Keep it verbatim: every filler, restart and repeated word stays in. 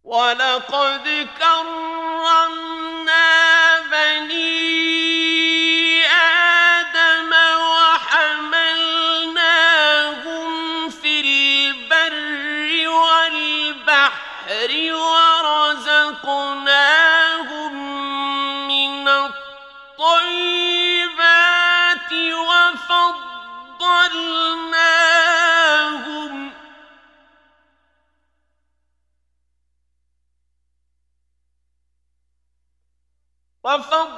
وَلَقَدْ كَرَّمْنَا بَنِي آدَمَ وَحَمَلْنَاهُمْ فِي الْبَرِّ وَالْبَحْرِ وَرَزَقْنَاهُم مِّنَ الطَّيِّبَاتِ وَفَضَّلْنَاهُمْ وَفَضَّلْنَاهُمْ